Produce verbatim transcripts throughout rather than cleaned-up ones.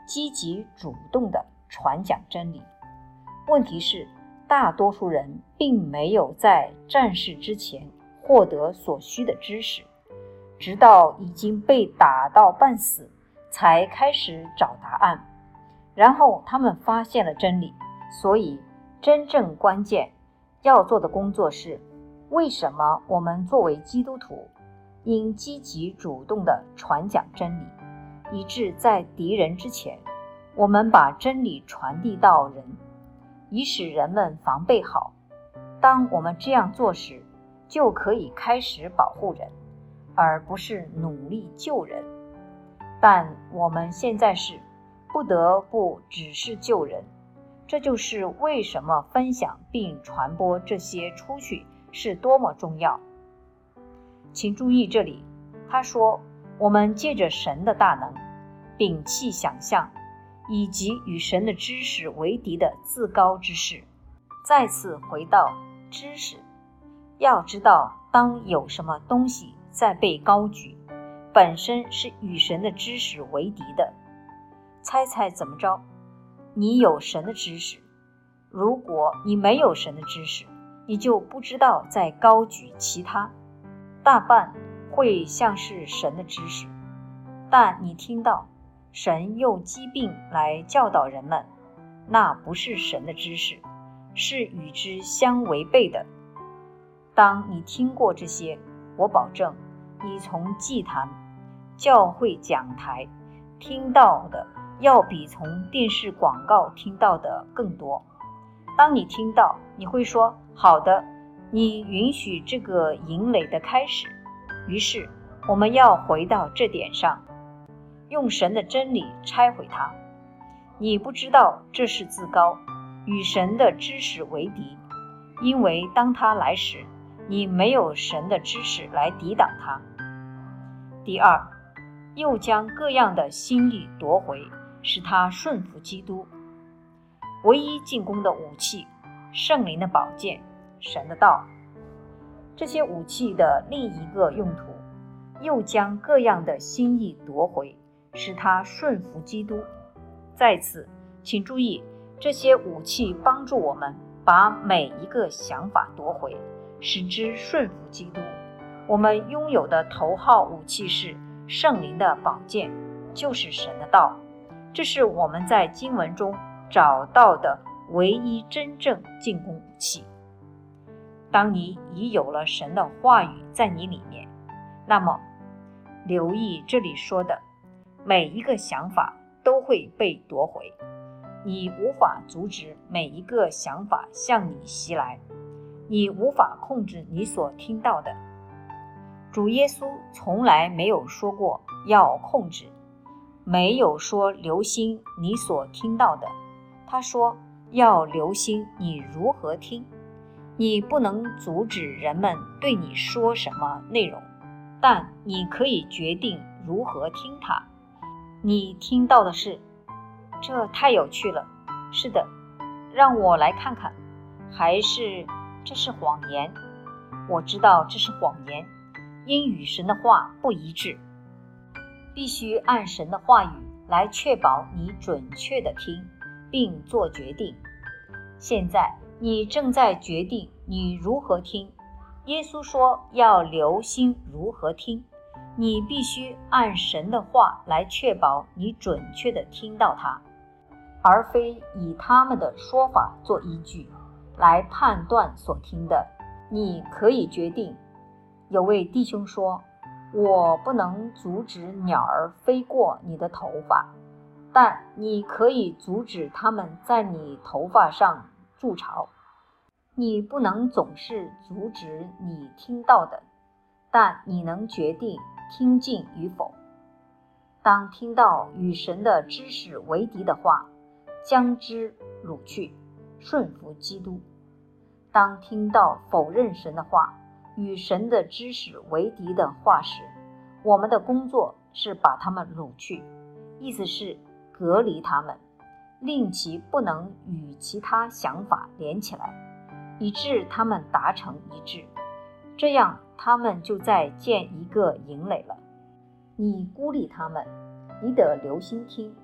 积极主动地传讲真理。问题是，大多数人并没有在战事之前获得所需的知识，直到已经被打到半死，才开始找答案。然后他们发现了真理。所以真正关键要做的工作是，为什么我们作为基督徒应积极主动地传讲真理，以致在敌人之前，我们把真理传递到人，以使人们防备好。当我们这样做时，就可以开始保护人，而不是努力救人。但我们现在是不得不只是救人，这就是为什么分享并传播这些出去是多么重要。请注意这里，他说我们借着神的大能，摒弃想象以及与神的知识为敌的自高之事。再次回到知识，要知道当有什么东西在被高举，本身是与神的知识为敌的。猜猜怎么着？你有神的知识，如果你没有神的知识，你就不知道在高举其他，大半会像是神的知识。但你听到神用疾病来教导人们，那不是神的知识，是与之相违背的。当你听过这些，我保证你从祭坛、教会讲台听到的要比从电视广告听到的更多。当你听到，你会说好的，你允许这个营垒的开始。于是我们要回到这点上，用神的真理拆毁它。你不知道这是自高，与神的知识为敌，因为当他来时，你没有神的知识来抵挡他。第二，又将各样的心意夺回，使他顺服基督。唯一进攻的武器，圣灵的宝剑，神的道。这些武器的另一个用途，又将各样的心意夺回，使他顺服基督。在此，请注意，这些武器帮助我们把每一个想法夺回，使之顺服基督。我们拥有的头号武器是圣灵的宝剑，就是神的道。这是我们在经文中找到的唯一真正进攻武器。当你已有了神的话语在你里面，那么留意这里说的每一个想法都会被夺回。你无法阻止每一个想法向你袭来，你无法控制你所听到的。主耶稣从来没有说过要控制，没有说留心你所听到的，他说要留心你如何听。你不能阻止人们对你说什么内容，但你可以决定如何听它。你听到的是，这太有趣了，是的，让我来看看，还是这是谎言？我知道这是谎言，因与神的话不一致。必须按神的话语来确保你准确地听，并做决定。现在你正在决定你如何听。耶稣说要留心如何听，你必须按神的话来确保你准确地听到它，而非以他们的说法做依据来判断所听的。你可以决定。有位弟兄说，我不能阻止鸟儿飞过你的头发，但你可以阻止它们在你头发上筑巢。你不能总是阻止你听到的，但你能决定听进与否。当听到与神的知识为敌的话，将之掳去，顺服基督。当听到否认神的话，与神的知识为敌的话时，我们的工作是把它们掳去，意思是隔离它们，令其不能与其他想法连起来，以致它们达成一致，这样它们就再建一个营垒了。你孤立它们，你得留心听，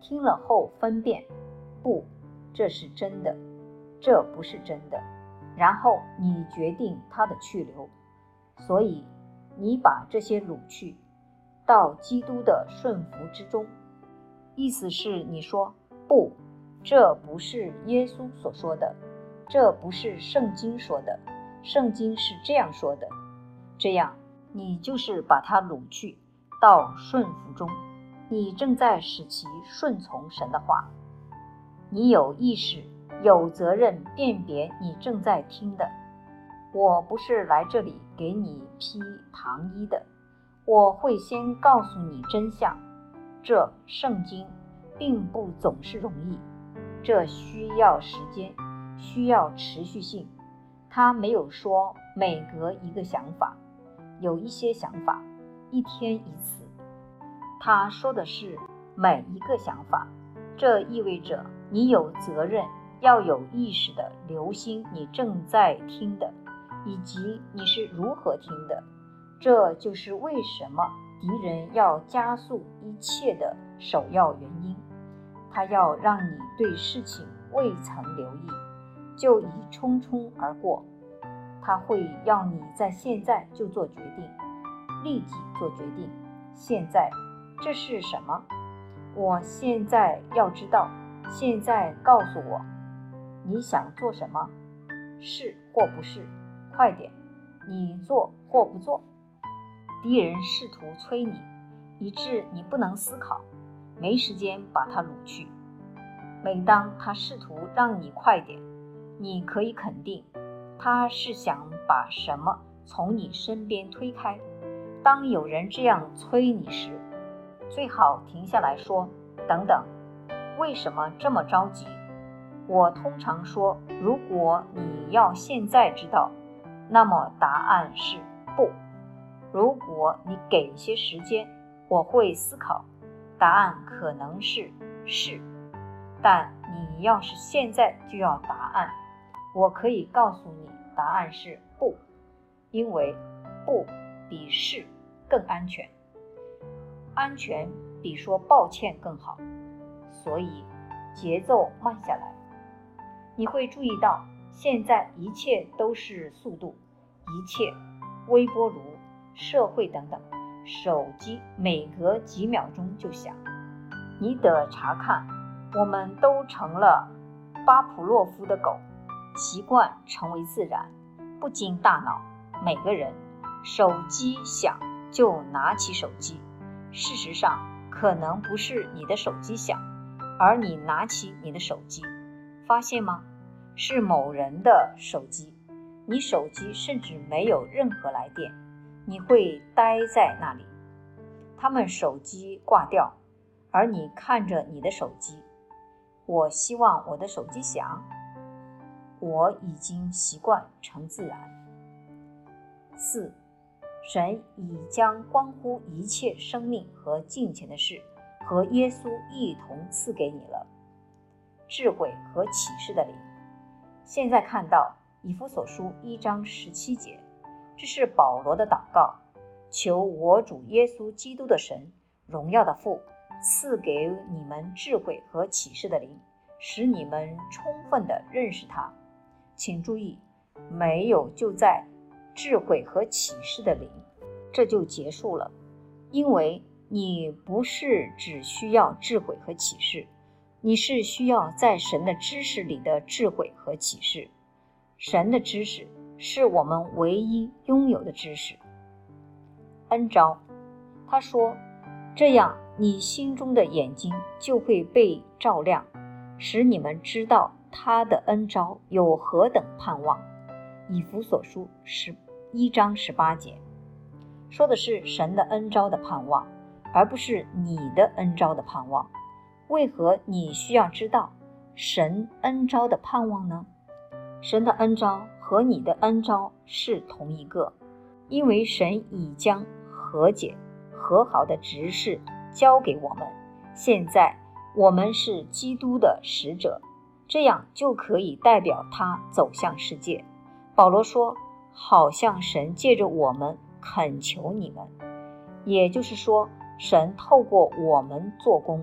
听了后分辨，不，这是真的，这不是真的，然后你决定它的去留。所以你把这些掳去，到基督的顺服之中。意思是你说，不，这不是耶稣所说的，这不是圣经说的，圣经是这样说的。这样你就是把它掳去到顺服中，你正在使其顺从神的话。你有意识有责任辨别你正在听的。我不是来这里给你披糖衣的，我会先告诉你真相。这圣经并不总是容易，这需要时间，需要持续性。他没有说每隔一个想法，有一些想法一天一次。他说的是每一个想法，这意味着你有责任要有意识地留心你正在听的，以及你是如何听的。这就是为什么敌人要加速一切的首要原因。他要让你对事情未曾留意，就已匆匆而过。他会要你在现在就做决定，立即做决定。现在，这是什么？我现在要知道，现在告诉我，你想做什么？是或不是？快点，你做或不做？敌人试图催你，以致你不能思考，没时间把它掳去。每当他试图让你快点，你可以肯定，他是想把什么从你身边推开。当有人这样催你时，最好停下来说，等等，为什么这么着急？我通常说，如果你要现在知道，那么答案是不。如果你给些时间，我会思考，答案可能是是。但你要是现在就要答案，我可以告诉你答案是不，因为不比是更安全，安全比说抱歉更好。所以节奏慢下来，你会注意到现在一切都是速度，一切微波炉、社会等等，手机每隔几秒钟就响。你得查看，我们都成了巴甫洛夫的狗，习惯成为自然，不经大脑。每个人手机响就拿起手机，事实上可能不是你的手机响，而你拿起你的手机，发现吗？是某人的手机，你手机甚至没有任何来电，你会待在那里。他们手机挂掉，而你看着你的手机。我希望我的手机响，我已经习惯成自然。四，神已将关乎一切生命和金钱的事和耶稣一同赐给你了，智慧和启示的灵。现在看到以弗所书一章十七节，这是保罗的祷告，求我主耶稣基督的神，荣耀的父，赐给你们智慧和启示的灵，使你们充分地认识他。请注意，没有就在智慧和启示的灵，这就结束了。因为你不是只需要智慧和启示，你是需要在神的知识里的智慧和启示。神的知识是我们唯一拥有的知识。恩召，他说，这样你心中的眼睛就会被照亮，使你们知道他的恩召有何等盼望。以弗所书十一章十八节，说的是神的恩召的盼望，而不是你的恩召的盼望。为何你需要知道神恩召的盼望呢？神的恩召和你的恩召是同一个，因为神已将和解和好的职事交给我们。现在我们是基督的使者，这样就可以代表他走向世界。保罗说，好像神借着我们恳求你们，也就是说，神透过我们做工，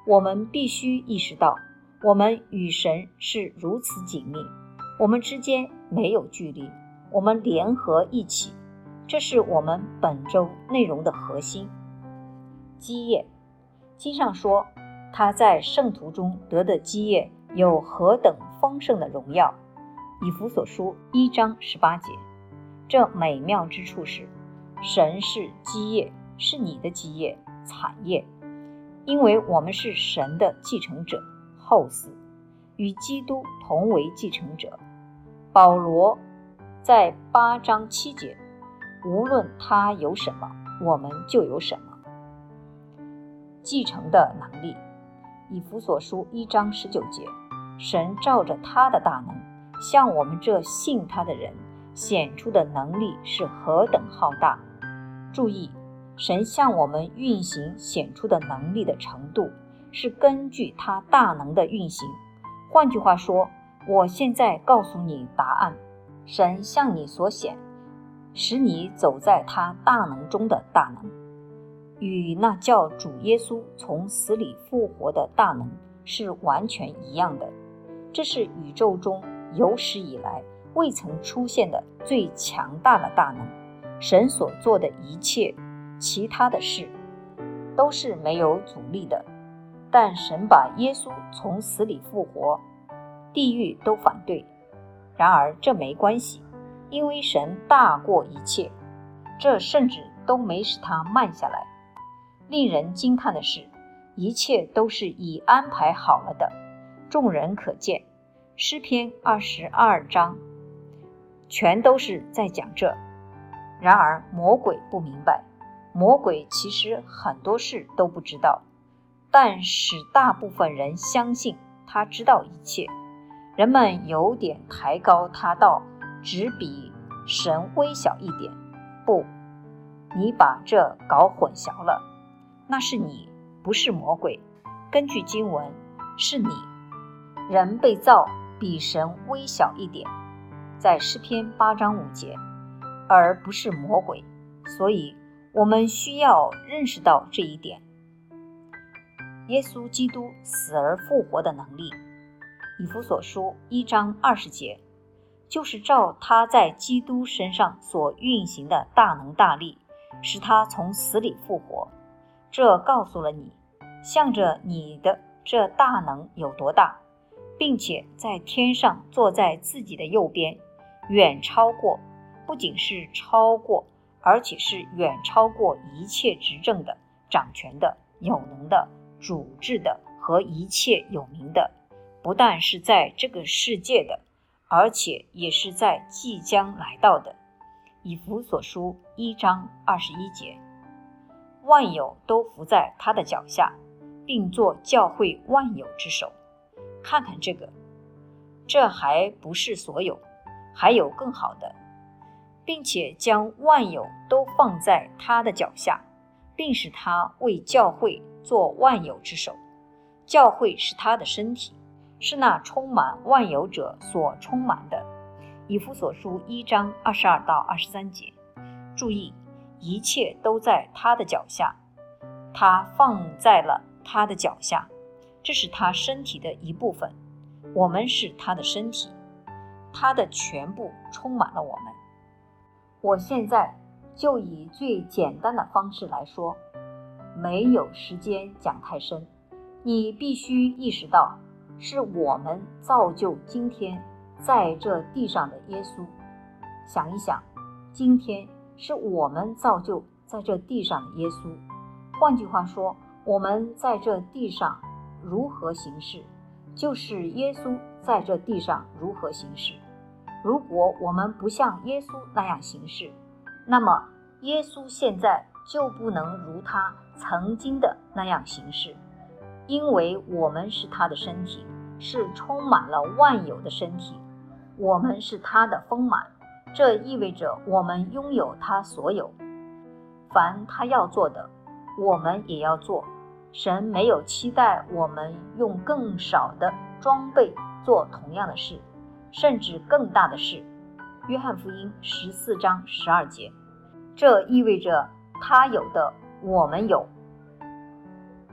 我们必须意识到，我们与神是如此紧密，我们之间没有距离，我们联合一起，这是我们本周内容的核心。基业，经上说，他在圣徒中得的基业有何等丰盛的荣耀。以弗所书一章十八节。这美妙之处是，神是基业，是你的基业、产业，因为我们是神的继承者、后嗣，与基督同为继承者。保罗在八章七节，无论他有什么，我们就有什么。继承的能力，以弗所书一章十九节，神照着他的大能，向我们这信他的人显出的能力是何等浩大。注意，神向我们运行显出的能力的程度，是根据他大能的运行。换句话说，我现在告诉你答案，神向你所显，使你走在他大能中的大能，与那叫主耶稣从死里复活的大能是完全一样的。这是宇宙中有史以来未曾出现的最强大的大能。神所做的一切其他的事都是没有阻力的，但神把耶稣从死里复活，地狱都反对。然而这没关系，因为神大过一切，这甚至都没使他慢下来。令人惊叹的是，一切都是已安排好了的，众人可见。诗篇二十二章全都是在讲这。然而魔鬼不明白，魔鬼其实很多事都不知道，但使大部分人相信他知道一切。人们有点抬高他到只比神微小一点。不，你把这搞混淆了，那是你，不是魔鬼。根据经文，是你。人被造比神微小一点，在诗篇八章五节，而不是魔鬼。所以我们需要认识到这一点。耶稣基督死而复活的能力，以弗所书一章二十节，就是照他在基督身上所运行的大能大力，使他从死里复活。这告诉了你，向着你的这大能有多大，并且在天上坐在自己的右边，远超过，不仅是超过，而且是远超过一切执政的、掌权的、有能的、主治的和一切有名的，不但是在这个世界的，而且也是在即将来到的。以弗所书一章二十一节，万有都伏在他的脚下，并做教会万有之首。看看这个，这还不是所有，还有更好的，并且将万有都放在他的脚下，并使他为教会做万有之首。教会是他的身体，是那充满万有者所充满的。以弗所书一章二十二到二十三节。注意，一切都在他的脚下，他放在了他的脚下，这是他身体的一部分。我们是他的身体，他的全部充满了我们。我现在就以最简单的方式来说，没有时间讲太深。你必须意识到，是我们造就今天在这地上的耶稣。想一想，今天是我们造就在这地上的耶稣。换句话说，我们在这地上如何行事，就是耶稣在这地上如何行事。如果我们不像耶稣那样行事，那么耶稣现在就不能如他曾经的那样行事。因为我们是他的身体，是充满了万有的身体，我们是他的丰满，这意味着我们拥有他所有。凡他要做的，我们也要做。神没有期待我们用更少的装备做同样的事，甚至更大的事。约翰福音十四章十二节。这意味着他有的我们有。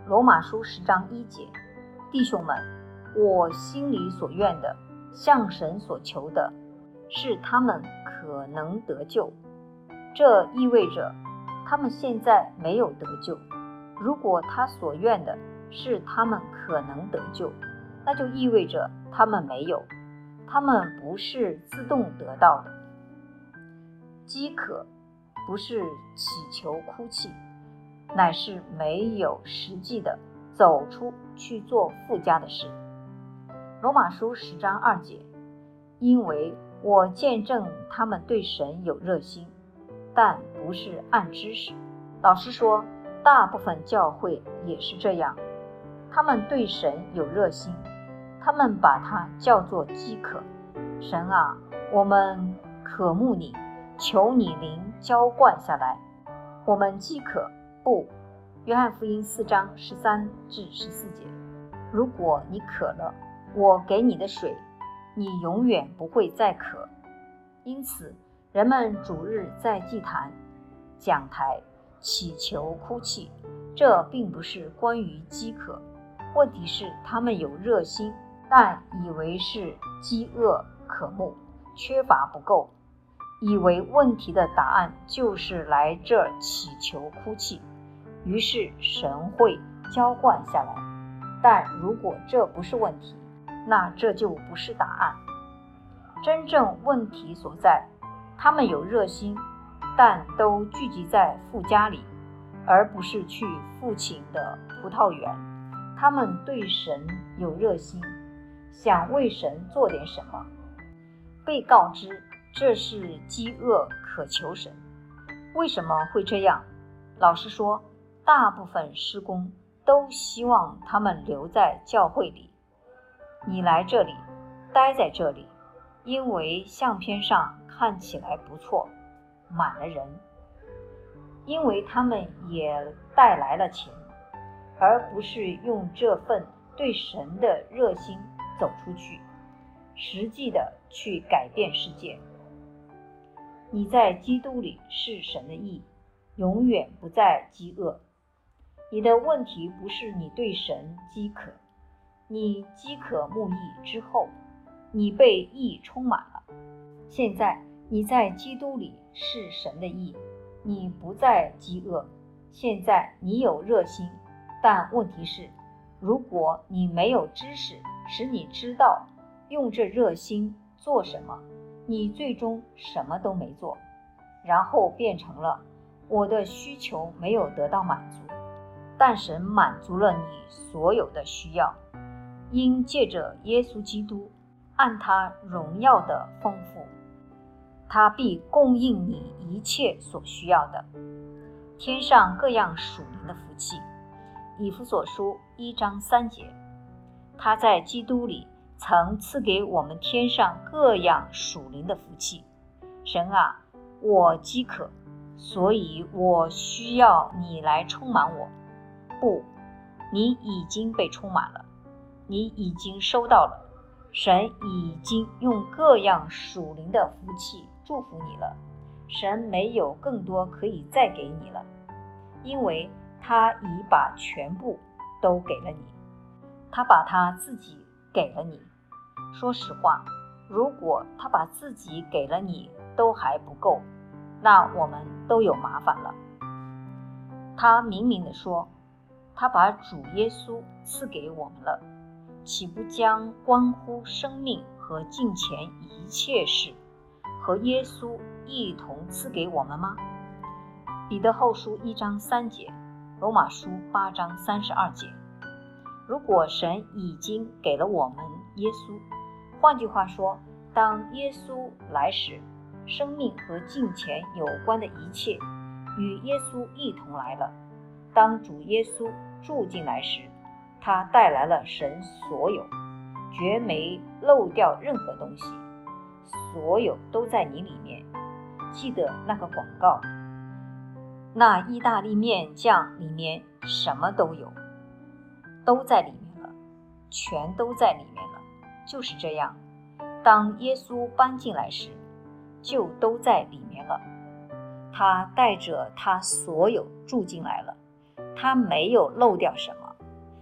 罗马书十章一节，弟兄们，我心里所愿的，向神所求的，是他们可能得救。这意味着他们现在没有得救。如果他所愿的是他们可能得救，那就意味着他们没有，他们不是自动得到的。饥渴不是祈求哭泣，乃是没有实际的走出去做附加的事。罗马书十章二节，因为我见证他们对神有热心，但不是按知识。老实说，大部分教会也是这样，他们对神有热心，他们把它叫做饥渴。神啊，我们渴慕你，求你灵浇灌下来，我们饥渴。不，约翰福音四章十三至十四节，如果你渴了，我给你的水，你永远不会再渴。因此人们主日在祭坛、讲台祈求哭泣，这并不是关于饥渴，问题是他们有热心，但以为是饥饿渴慕，缺乏不够，以为问题的答案就是来这儿祈求哭泣，于是神会浇灌下来。但如果这不是问题，那这就不是答案。真正问题所在，他们有热心，但都聚集在父家里，而不是去父亲的葡萄园。他们对神有热心，想为神做点什么，被告知这是饥饿渴求神。为什么会这样？老实说，大部分事工都希望他们留在教会里。你来这里，待在这里，因为相片上看起来不错，满了人，因为他们也带来了钱，而不是用这份对神的热心走出去，实际的去改变世界。你在基督里是神的义，永远不再饥饿。你的问题不是你对神饥渴，你饥渴慕义之后，你被义充满了。现在你在基督里是神的义，你不再饥饿。现在你有热心，但问题是，如果你没有知识使你知道用这热心做什么，你最终什么都没做，然后变成了我的需求没有得到满足。但神满足了你所有的需要，因借着耶稣基督，按他荣耀的丰富，他必供应你一切所需要的，天上各样属灵的福气。以弗所书一章三节，他在基督里曾赐给我们天上各样属灵的福气。神啊，我饥渴，所以我需要你来充满我。不，你已经被充满了，你已经收到了，神已经用各样属灵的福气祝福你了。神没有更多可以再给你了，因为他已把全部都给了你，他把他自己给了你。说实话，如果他把自己给了你都还不够，那我们都有麻烦了。他明明地说，他把主耶稣赐给我们了，岂不将关乎生命和敬虔一切事和耶稣一同赐给我们吗？彼得后书一章三节，罗马书八章三十二节。如果神已经给了我们耶稣，换句话说，当耶稣来时，生命和敬虔有关的一切与耶稣一同来了。当主耶稣住进来时，他带来了神所有，绝没漏掉任何东西，所有都在你里面。记得那个广告，那意大利面酱里面什么都有，都在里面了，全都在里面了。就是这样，当耶稣搬进来时，就都在里面了。他带着他所有住进来了，他没有漏掉什么，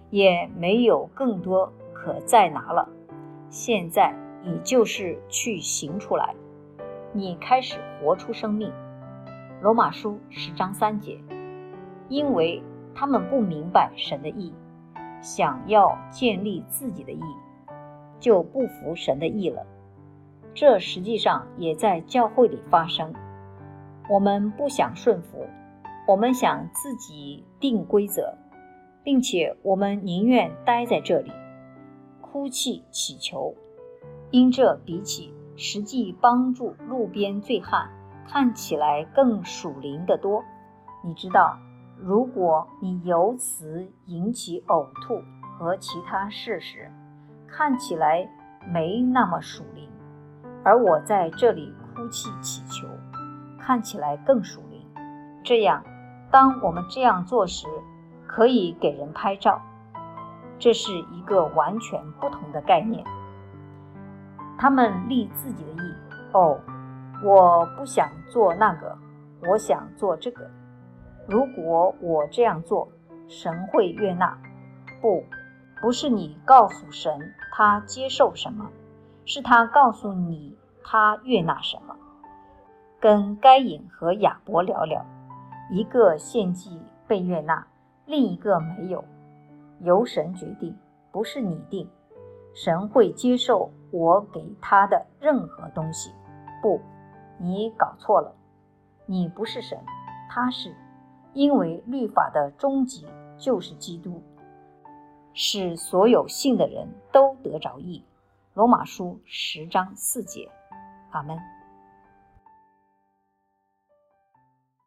也没有更多可再拿了。现在你就是去行出来，你开始活出生命。罗马书十章三节，因为他们不明白神的义，想要建立自己的义，就不服神的义了。这实际上也在教会里发生。我们不想顺服，我们想自己定规则，并且我们宁愿待在这里哭泣祈求，因这比起实际帮助路边醉汉看起来更属灵得多。你知道，如果你由此引起呕吐和其他事时，看起来没那么属灵，而我在这里哭泣祈求，看起来更属灵。这样，当我们这样做时，可以给人拍照。这是一个完全不同的概念。他们立自己的义，哦，我不想做那个，我想做这个。如果我这样做，神会悦纳。不，不是你告诉神他接受什么，是他告诉你他悦纳什么。跟该隐和亚伯聊聊，一个献祭被悦纳，另一个没有，由神决定，不是你定。神会接受我给他的任何东西。不，你搞错了，你不是神，他是，因为律法的终极就是基督，使所有信的人都得着义。罗马书十章四节。阿们。